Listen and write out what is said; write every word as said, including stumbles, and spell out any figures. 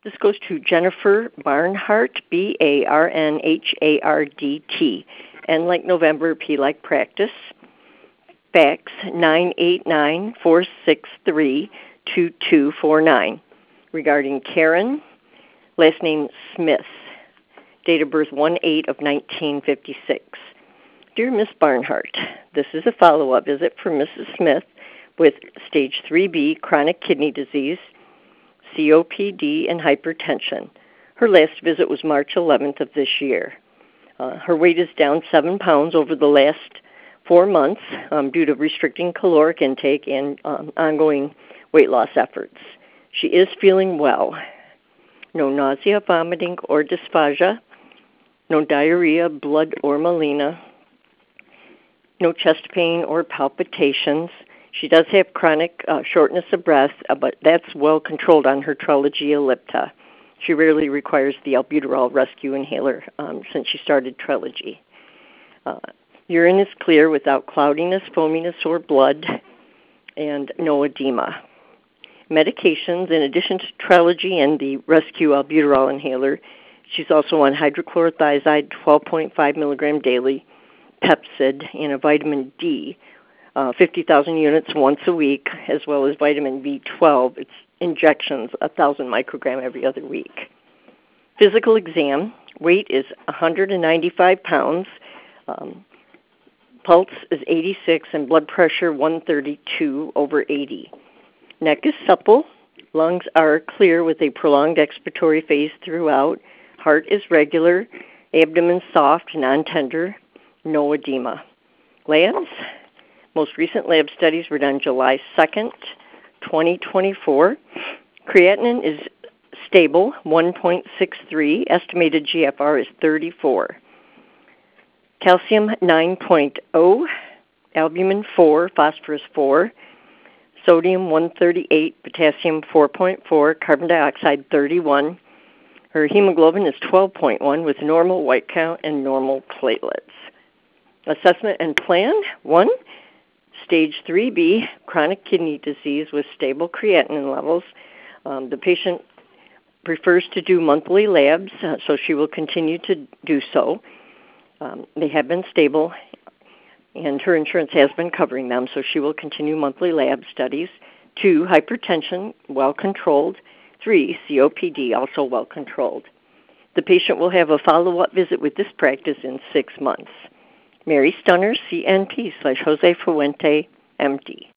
This goes to Jennifer Barnhart, B A R N H A R D T. N like November, P like practice. Fax nine eight nine, four six three, two two four nine. Regarding Karen, last name Smith. Date of birth one eight of nineteen fifty-six. Dear Miss Barnhart, this is a follow-up visit for Missus Smith with stage three B chronic kidney disease, C O P D, and hypertension. Her last visit was March eleventh of this year. Uh, her weight is down seven pounds over the last four months um, due to restricting caloric intake and um, ongoing weight loss efforts. She is feeling well. No nausea, vomiting, or dysphagia. No diarrhea, blood, or melena. No chest pain or palpitations. She does have chronic uh, shortness of breath, uh, but that's well controlled on her Trelegy Ellipta. She rarely requires the albuterol rescue inhaler um, since she started Trelegy. Uh, urine is clear without cloudiness, foaminess, or blood, and no edema. Medications, in addition to Trelegy and the rescue albuterol inhaler, she's also on hydrochlorothiazide twelve point five milligram daily, Pepcid, and a vitamin D, uh, fifty thousand units once a week, as well as vitamin B twelve. It's injections, one thousand microgram every other week. Physical exam, weight is one hundred ninety-five pounds, um, pulse is eighty-six, and blood pressure one thirty-two over eighty. Neck is supple, lungs are clear with a prolonged expiratory phase throughout, heart is regular, abdomen soft, non-tender, no edema. Labs, most recent lab studies were done July second, twenty twenty-four. Creatinine is stable, one point six three. Estimated G F R is thirty-four. Calcium nine point zero, albumin four, phosphorus four, sodium one thirty-eight, potassium four point four, carbon dioxide thirty-one. Her hemoglobin is twelve point one with normal white count and normal platelets. Assessment and plan, one, stage three B, chronic kidney disease with stable creatinine levels. Um, the patient prefers to do monthly labs, uh, so she will continue to do so. Um, they have been stable, and her insurance has been covering them, so she will continue monthly lab studies. Two, hypertension, well controlled. Three, C O P D, also well controlled. The patient will have a follow-up visit with this practice in six months. Mary Stunner, C N P slash Jose Fuente, M D.